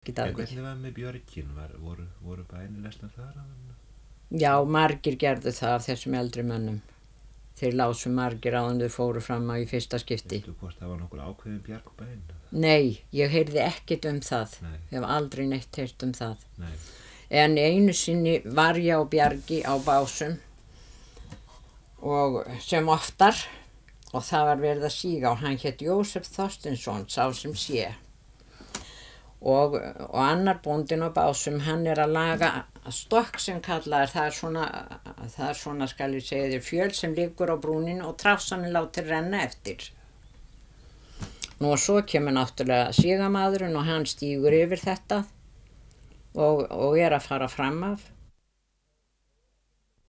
ekkert af því. Hvernig var með björgin? Voru bænir lesnar þar? Já, margir gerðu það af þessum eldri mönnum. Þeir lásu margir áður en þau fóru fram á í fyrsta skipti. Veistu hvort það var nokkur ákveðin bjargbæn? Nei, ég heyrði ekkert um það. Nei. Ég hef aldrei neitt heyrt um það. Nei. En einu sinni var ég á bjargi á Básum og sem oftar og það var verið að síga og hann hét Jósef Þorsteinsson, sá sem sé. Og annar bóndinn á Básum, hann að laga stokk sem kallaður, það er svona skal ég segja þér, fjöl sem liggur á brúninu og trássanir látir renna eftir. Nú og svo kemur náttúrulega sígamaðurinn og hann stígur yfir þetta og að fara fram af.